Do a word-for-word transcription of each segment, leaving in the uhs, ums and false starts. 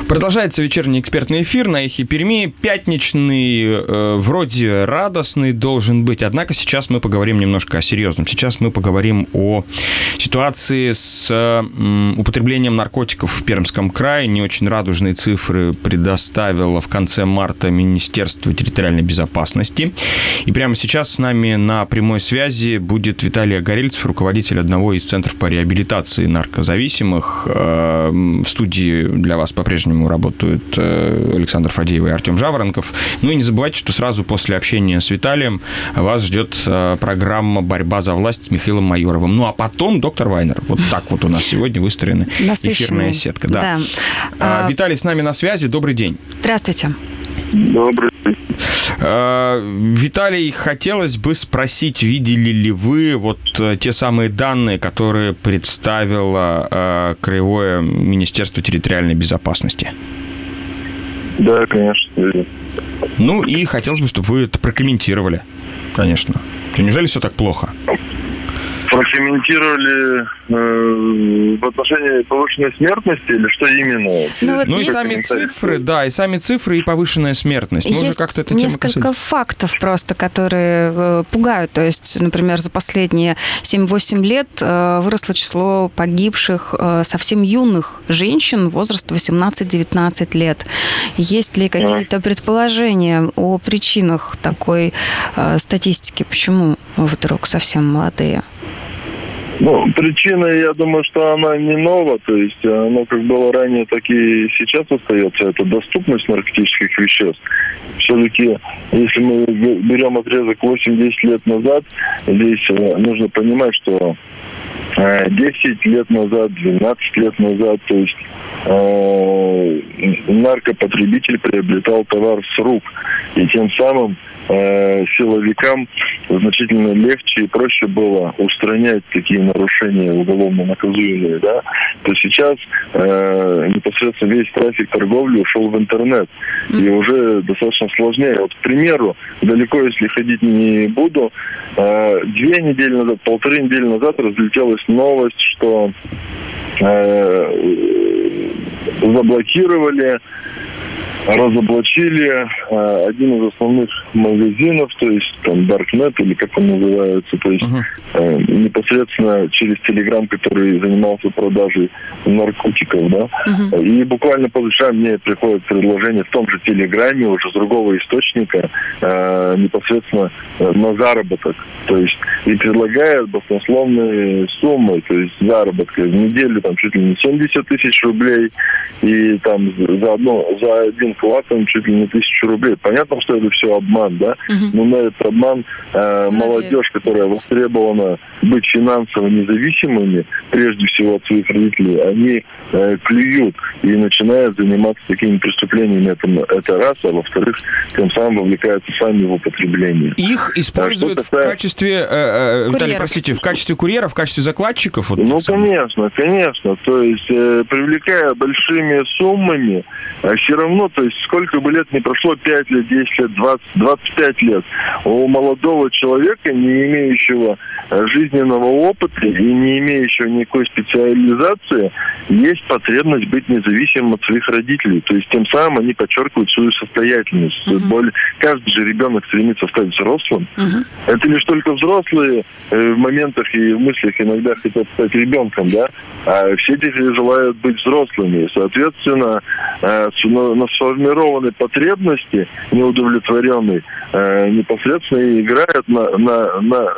Продолжается вечерний экспертный эфир на Эхе Перми. Пятничный, э, вроде радостный должен быть, однако сейчас мы поговорим немножко о серьезном. Сейчас мы поговорим о ситуации с э, употреблением наркотиков в Пермском крае. Не очень радужные цифры предоставило в конце марта Министерство территориальной безопасности. И прямо сейчас с нами на прямой связи будет Виталий Огорельцев, руководитель одного из центров по реабилитации наркозависимых. Э, в студии для вас по-прежнему работают Александр Фадеев и Артем Жаворонков. Ну и не забывайте, что сразу после общения с Виталием вас ждет программа «Борьба за власть» с Михаилом Майоровым. Ну а потом доктор Вайнер. Вот так вот у нас сегодня выстроена эфирная сетка. Да. Да. Виталий с нами на связи. Добрый день. Здравствуйте. Добрый день. Виталий, хотелось бы спросить, видели ли вы вот те самые данные, которые представило Краевое Министерство территориальной безопасности? Да, конечно. Ну и хотелось бы, чтобы вы это прокомментировали, конечно. Неужели все так плохо? Прокомментировали э, в отношении повышенной смертности или что именно? Ну, вот ну и сами цифры, да, и сами цифры, и повышенная смертность. Мы есть уже как-то эту несколько тему фактов просто, которые э, пугают. То есть, например, за последние семь-восемь лет э, выросло число погибших э, совсем юных женщин возраста восемнадцать-девятнадцать лет. Есть ли какие-то предположения о причинах такой э, статистики? Почему вдруг совсем молодые? Ну, причина, я думаю, что она не нова, то есть она как было ранее, так и сейчас остается, это доступность наркотических веществ. Все-таки, если мы берем отрезок восемь-десять лет назад, здесь нужно понимать, что десять лет назад, двенадцать лет назад, то есть э, наркопотребитель приобретал товар с рук, и тем самым э, силовикам значительно легче и проще было устранять такие нарушения уголовно наказуемые, да, то сейчас э, непосредственно весь трафик торговли ушел в интернет, mm-hmm. и уже достаточно сложнее. Вот, к примеру, далеко если ходить не буду, э, две недели назад, полторы недели назад разлетелась новость, что э, заблокировали, разоблачили э, один из основных магазинов, то есть там Darknet или как он называется, то есть uh-huh. э, непосредственно через Telegram, который занимался продажей наркотиков, да. Uh-huh. И буквально позавчера мне приходит предложение в том же Телеграме уже с другого источника э, непосредственно э, на заработок, то есть и предлагают баснословные суммы, то есть заработка в неделю там чуть ли не семьдесят тысяч рублей и там за одно, за один классом чуть ли не тысячу рублей. Понятно, что это все обман, да? Uh-huh. Но на этот обман э, молодежь, которая востребована быть финансово независимыми, прежде всего от своих родителей, они э, клюют и начинают заниматься такими преступлениями. Это, это раз, а во-вторых, тем самым вовлекаются сами в употребление. Их используют а в качестве, э, э, Виталий, простите, в качестве курьеров, в качестве закладчиков? Вот, ну, конечно, конечно. То есть, э, привлекая большими суммами, а все равно, то есть, сколько бы лет не прошло, пять лет, десять лет, двадцать, двадцать пять лет, у молодого человека, не имеющего жизненного опыта и не имеющего никакой специализации, есть потребность быть независимым от своих родителей. То есть, тем самым они подчеркивают свою состоятельность. Uh-huh. Более... Каждый же ребенок стремится стать взрослым. Uh-huh. Это лишь только взрослые э, в моментах и в мыслях иногда хотят стать ребенком, да? А все эти желают быть взрослыми. И, соответственно, э, на, на сформированной потребности, неудовлетворенной, э, непосредственно и играют на, на, на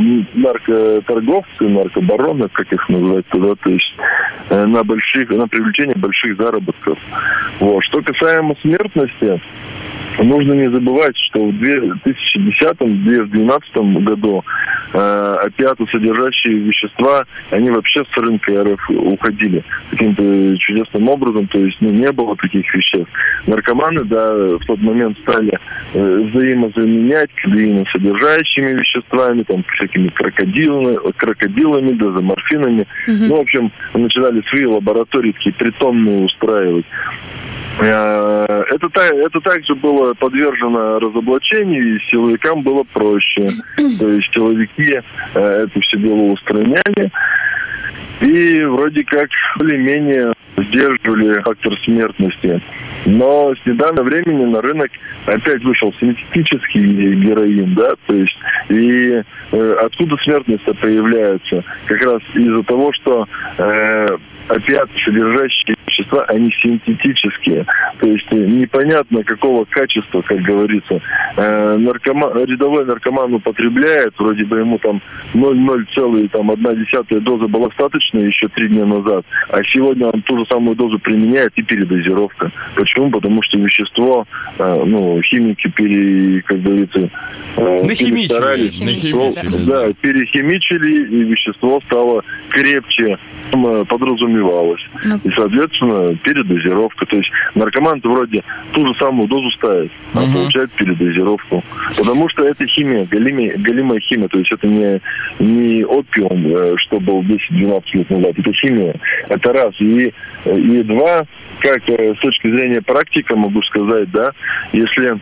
наркоторговцы, наркобароны, как их называть туда, то есть э, на больших, на привлечение больших заработков. Вот. Что касаемо смертности, нужно не забывать, что в две тысячи десятом - две тысячи двенадцатом году э, опиатосодержащие вещества, они вообще с рынка РФ уходили каким-то чудесным образом, то есть ну, не было таких веществ. Наркоманы, да, в тот момент стали э, взаимозаменять кадеиносодержащими веществами, там, всякими крокодилами, крокодилами, дезоморфинами. Mm-hmm. Ну, в общем, начинали свои лаборатории такие притонные устраивать. Это, это также было подвержено разоблачению, и силовикам было проще. То есть силовики это все дело устраняли. И вроде как более-менее сдерживали фактор смертности. Но с недавнего времени на рынок опять вышел синтетический героин, да, то есть и э, откуда смертность появляется? Как раз из-за того, что э, опиаты, содержащие вещества, они синтетические. То есть непонятно какого качества, как говорится. Э, наркоман, рядовой наркоман употребляет, вроде бы ему там ноль целых одна десятая доза была достаточно еще три дня назад, а сегодня он ту же самую дозу применяет и передозировка. Почему? Потому что вещество, э, ну, химики пере, как говорится, э, нахимичили, нахимичили, да, да, перехимичили, и вещество стало крепче, чем подразумевалось. Ну. И, соответственно, передозировка. То есть наркоман вроде ту же самую дозу ставит, а uh-huh. получает передозировку. Потому что это химия, галимая, галимая химия. То есть это не, не опиум, что был десять-двенадцать лет назад. Это химия. Это раз. И, и два, как с точки зрения практики могу сказать, да, если...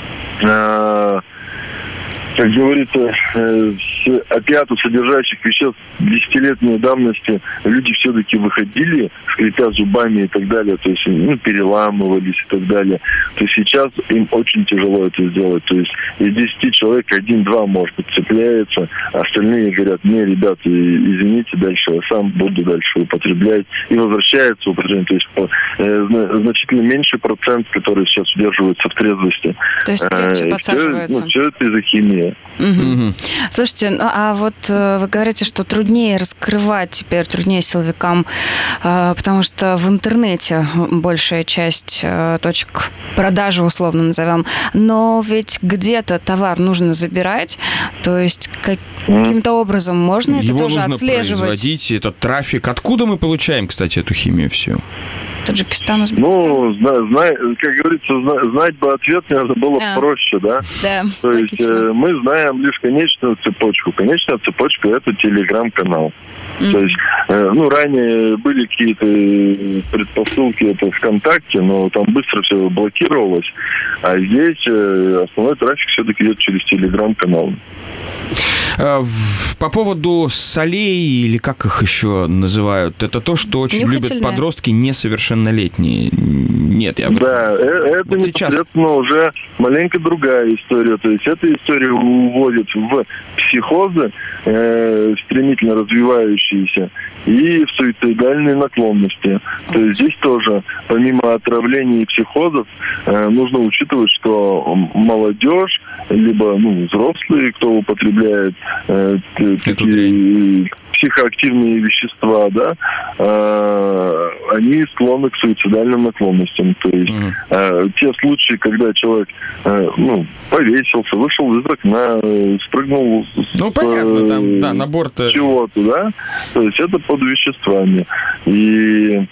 Э, как говорится, с опиатов, содержащих веществ десятилетней давности, люди все-таки выходили, скрипя зубами и так далее, то есть, ну, переламывались и так далее. То есть сейчас им очень тяжело это сделать. То есть из десяти человек один-два, может быть, цепляется, а остальные говорят: не, ребята, извините, дальше я сам буду дальше употреблять. И возвращается употребление. То есть э, значительно меньше процент, который сейчас удерживается в трезвости. То есть крепче э, подсаживается. Все, ну, все это из-за химии. Угу. Угу. Слушайте, ну а вот вы говорите, что труднее раскрывать теперь, труднее силовикам, потому что в интернете большая часть точек продажи, условно назовем, но ведь где-то товар нужно забирать, то есть каким-то образом можно это Его тоже нужно отслеживать. Производить этот трафик. Откуда мы получаем, кстати, эту химию всю? Таджикистан, Ну, зна, зна, как говорится, зна, знать бы ответ, наверное, было а. проще, да? Да, То логично. есть э, мы знаем лишь конечную цепочку. Конечная цепочка – это телеграм-канал. Mm-hmm. То есть, э, ну, ранее были какие-то предпосылки, это ВКонтакте, но там быстро все блокировалось. А здесь э, основной трафик все-таки идет через телеграм-канал. По поводу солей, или как их еще называют, это то, что очень любят подростки несовершеннолетние. Нет, я... Да, это вот непосредственно сейчас... уже маленько другая история. То есть эта история уводит в психозы, э, стремительно развивающиеся, и в суицидальные наклонности. То есть здесь тоже, помимо отравлений и психозов, э, нужно учитывать, что молодежь, либо ну, взрослые, кто употребляет э, такие психоактивные вещества, да, э, они склонны к суицидальным наклонностям. То есть mm-hmm. э, те случаи, когда человек э, ну, повесился, вышел из окна, э, спрыгнул ну, с, понятно, там, да, набор-то... чего-то, да, то есть это под веществами. И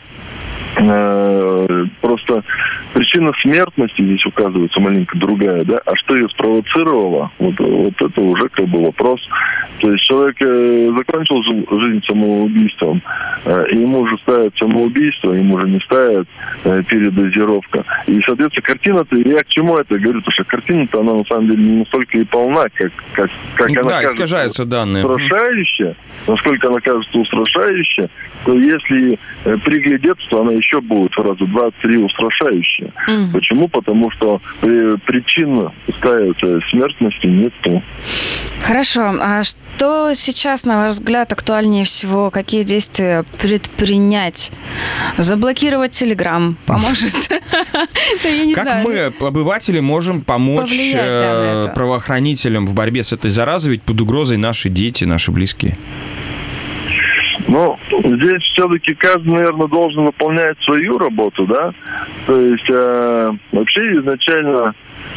э, просто причина смертности здесь указывается маленько другая, да, а что ее спровоцировало, вот, вот это уже как бы вопрос. То есть человек э, закончил жизнь самоубийством, э, и ему уже ставят самоубийство, ему уже не ставят э, передозировка. И, соответственно, картина-то, я к чему это говорю, потому что картина-то, она на самом деле не настолько и полна, как, как, как да, она кажется искажаются данные. Устрашающая, насколько она кажется устрашающая, то если э, приглядеться, то она еще будет в раза два-три устрашающая. Mm. Почему? Потому что э, причин ставится смертности нету. Хорошо. А что сейчас, на ваш взгляд, актуальнее всего? Какие действия предпринять? Заблокировать Телеграм поможет? Как мы, обыватели, можем помочь правоохранителям в борьбе с этой заразой? Ведь под угрозой наши дети, наши близкие. Ну, здесь все-таки каждый, наверное, должен выполнять свою работу, да? То есть э, вообще изначально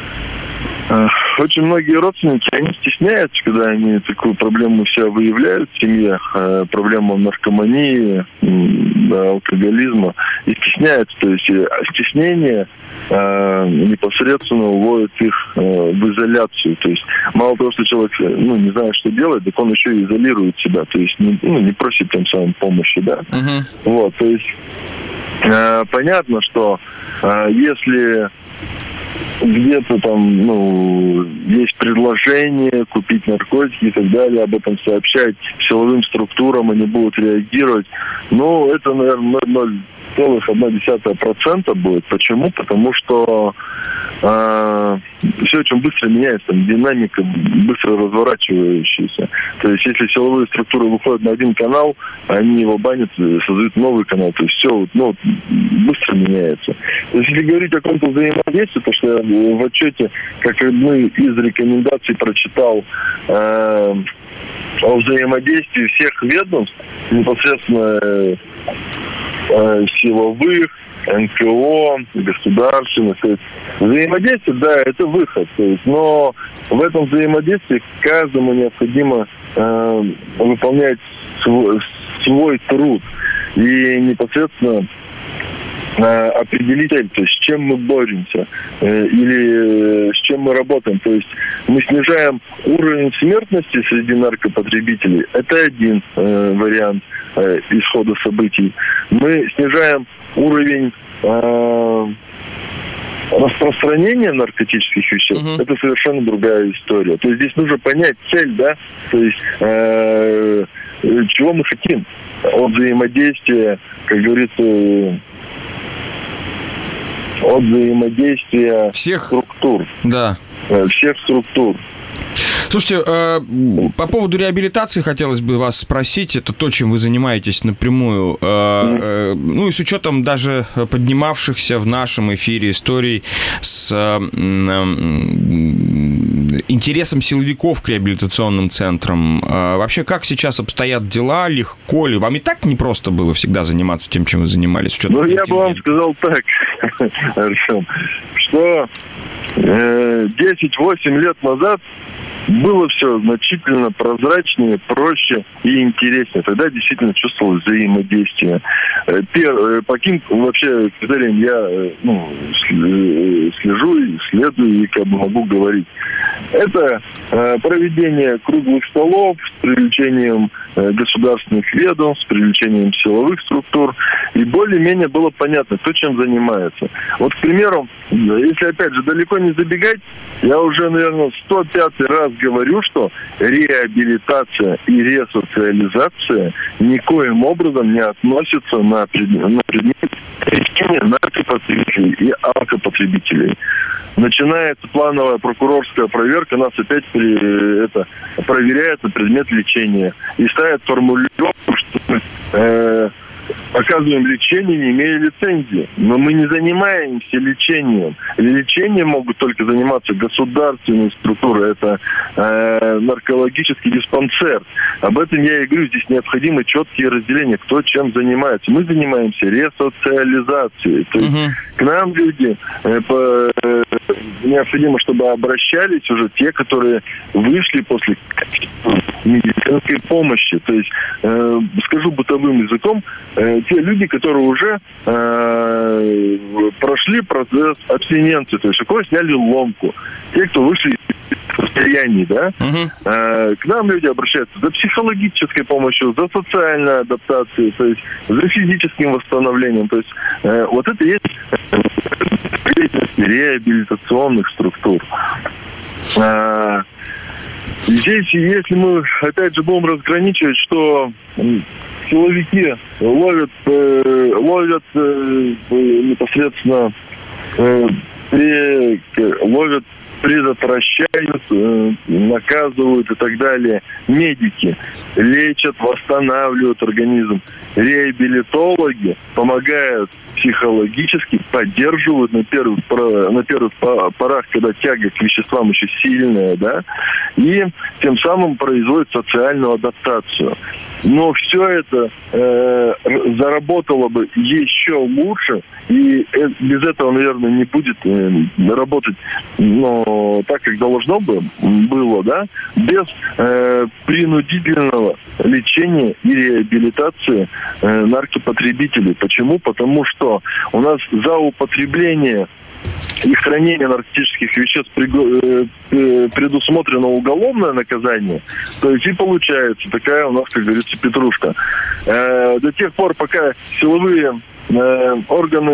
э, очень многие родственники, они стесняются, когда они такую проблему у себя выявляют в семье, э, проблему наркомании, э, алкоголизма, и стесняются. То есть э, стеснение э, непосредственно уводит их э, в изоляцию. То есть мало того, что человек ну, не знает, что делать, так он еще и изолирует себя. То есть не, ну, не просит тем самым помощи, да. Uh-huh. Вот, то есть э, понятно, что э, если где-то там, ну, есть предложение купить наркотики и так далее, об этом сообщать силовым структурам, они будут реагировать. Но это, наверное, ноль целых одна десятая процента будет. Почему? Потому что э, все очень быстро меняется, там, динамика быстро разворачивающаяся. То есть, если силовые структуры выходят на один канал, они его банят, создают новый канал. То есть, все ну, быстро меняется. То есть, если говорить о каком-то взаимодействии, то что я в отчете, как одну из рекомендаций прочитал, э, о взаимодействии всех ведомств, непосредственно э, э, силовых, эн ка о, государственных. То есть взаимодействие, да, это выход. То есть, но в этом взаимодействии каждому необходимо э, выполнять свой, свой труд. И непосредственно определить цель, то есть с чем мы боремся э, или с чем мы работаем. То есть мы снижаем уровень смертности среди наркопотребителей. Это один э, вариант э, исхода событий. Мы снижаем уровень э, распространения наркотических веществ. Uh-huh. Это совершенно другая история. То есть здесь нужно понять цель, да, то есть э, чего мы хотим от взаимодействия, как говорится, от взаимодействия всех структур. Да. Всех структур. Слушайте, э, по поводу реабилитации хотелось бы вас спросить. Это то, чем вы занимаетесь напрямую. Э, э, ну и с учетом даже поднимавшихся в нашем эфире историй с э, э, интересом силовиков к реабилитационным центрам. Э, вообще, как сейчас обстоят дела? Легко ли? Вам и так непросто было всегда заниматься тем, чем вы занимались? Ну, я бы вам сказал так, Артем, что десять-восемь лет назад было все значительно прозрачнее, проще и интереснее. Тогда действительно чувствовалось взаимодействие. Первое, по каким вообще критериям я ну, слежу и следую, и как бы могу говорить. Это э, проведение круглых столов с привлечением э, государственных ведомств, с привлечением силовых структур. И более-менее было понятно, кто чем занимается. Вот, к примеру, если, опять же, далеко не забегать, я уже, наверное, сто пятый раз говорю, что реабилитация и ресоциализация никоим образом не относятся на предмет, на предмет наркопотребителей и алкопотребителей. Начинается плановая прокурорская проверка, нас опять при, это, проверяют на предмет лечения. И ставят формулировку, что мы э, оказываем лечение, не имея лицензии. Но мы не занимаемся лечением. Лечением могут только заниматься государственные структуры. Это э, наркологический диспансер. Об этом я и говорю. Здесь необходимы четкие разделения, кто чем занимается. Мы занимаемся ресоциализацией. То есть uh-huh. к нам люди э, по, э, необходимо, чтобы обращались уже те, которые вышли после медицинской помощи. То есть, э, скажу бытовым языком, э, те люди, которые уже э, прошли процесс абстиненции, то есть у кого сняли ломку, те, кто вышли из состояний, да, uh-huh. э, к нам люди обращаются за психологической помощью, за социальной адаптацией, то есть за физическим восстановлением, то есть э, вот это есть реабилитационных структур. Э, здесь, если мы опять же будем разграничивать, что силовики ловят, э, ловят э, непосредственно, э, при, ловят, предотвращают, э, наказывают и так далее. Медики лечат, восстанавливают организм. Реабилитологи помогают психологически, поддерживают на первых, на первых порах, когда тяга к веществам еще сильная, да, и тем самым производят социальную адаптацию. Но все это э, заработало бы еще лучше, и э, без этого, наверное, не будет э, работать, но так, как должно бы было, да, без э, принудительного лечения и реабилитации э, наркопотребителей. Почему? Потому что у нас за употребление и хранение наркотических веществ предусмотрено уголовное наказание, то есть и получается такая у нас, как говорится, петрушка. Э, до тех пор, пока силовые э, органы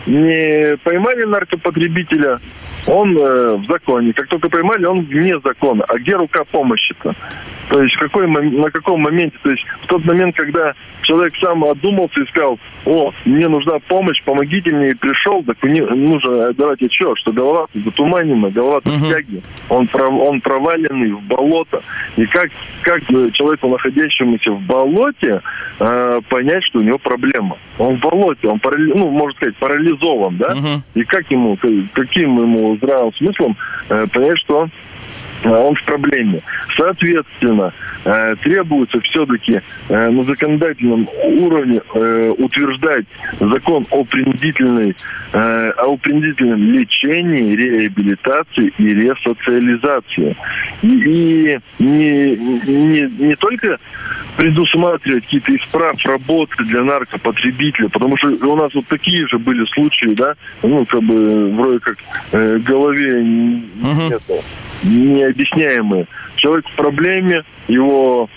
не поймали наркопотребителя, он э, в законе. Как только поймали, он вне закона. А где рука помощи-то? То есть в какой, на каком моменте? То есть в тот момент, когда человек сам одумался и сказал: о, мне нужна помощь, помогите мне, и пришел, так мне нужно давать отчет, что голова затуманена, голова в uh-huh. тяге, он, он проваленный в болото. И как, как человеку, находящемуся в болоте, э, понять, что у него проблема? Он в болоте, он парали... ну, можно сказать, парализован, да? Uh-huh. И как ему, каким ему здравым смыслом э, понять, что он в проблеме. Соответственно, э, требуется все-таки э, на законодательном уровне э, утверждать закон о принудительной, э, о принудительном лечении, реабилитации и ресоциализации. И, и не, не, не только предусматривать какие-то из прав работы для наркопотребителя, потому что у нас вот такие же были случаи, да, ну, как бы, вроде как э, голове uh-huh. нет, необъясняемые. Человек в проблеме, его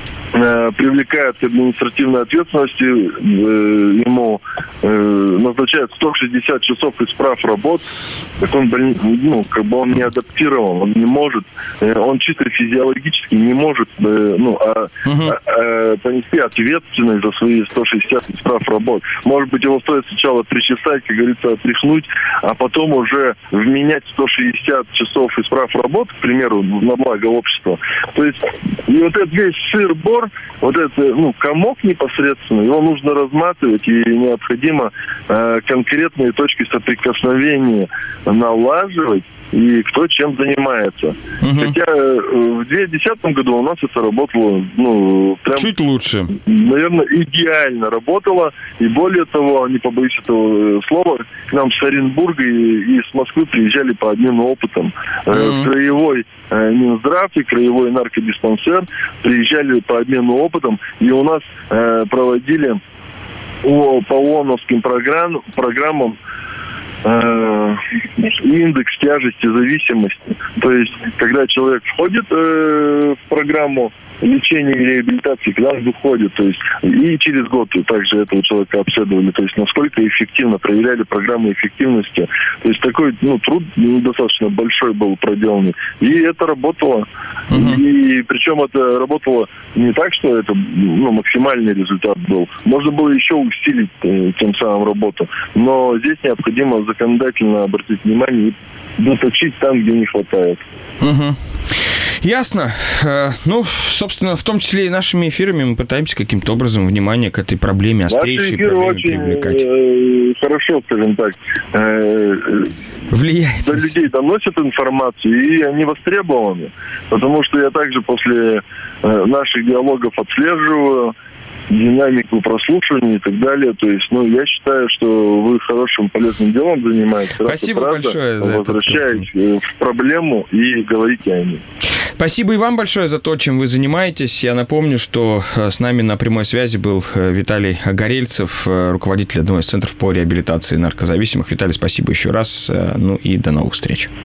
э, привлекают к административной ответственности, э, ему э, назначают сто шестьдесят часов из прав работ, так он, ну, как бы он не адаптирован, он не может, э, он чисто физиологически не может э, ну, а, uh-huh. а, а, понести ответственность за свои сто шестьдесят из прав работ. Может быть, его стоит сначала причесать, как говорится, отряхнуть, а потом уже вменять сто шестьдесят часов из прав работ, к примеру, на благо общества. То есть, и вот этот весь сыр-бор, вот это, ну, комок непосредственно, его нужно разматывать, и необходимо э, конкретные точки соприкосновения налаживать, и кто чем занимается. Uh-huh. Хотя э, в две тысячи десятом году у нас это работало, ну, прям... Чуть лучше. Наверное, идеально работало. И более того, не побоюсь этого слова, к нам с Оренбурга и, и с Москвы приезжали по обмену опытом. Uh-huh. Э, краевой э, Минздрав и краевой наркодиспансер приезжали по обмену опытом, и у нас э, проводили о, по ООНовским программ, программам индекс тяжести зависимости. То есть, когда человек входит э, в программу лечения и реабилитации, когда он выходит, то есть, и через год также этого человека обследовали, то есть, насколько эффективно, проверяли программы эффективности. То есть, такой, ну, труд достаточно большой был проделанный. И это работало. Uh-huh. И причем это работало не так, что это, ну, максимальный результат был. Можно было еще усилить э, тем самым работу. Но здесь необходимо законодательно обратить внимание и доточить там, где не хватает. Угу. Ясно. Ну, собственно, в том числе и нашими эфирами мы пытаемся каким-то образом внимание к этой проблеме, острейшей проблеме привлекать. Э, хорошо, скажем так, э, влияет. До людей доносят информацию, и они востребованы. Потому что я также после э, наших диалогов отслеживаю динамику прослушивания и так далее. То есть, ну, я считаю, что вы хорошим, полезным делом занимаетесь. Спасибо раз большое за это. Возвращаясь в проблему и говорите о ней. Спасибо и вам большое за то, чем вы занимаетесь. Я напомню, что с нами на прямой связи был Виталий Горельцев, руководитель одного из центров по реабилитации наркозависимых. Виталий, спасибо еще раз. Ну и до новых встреч.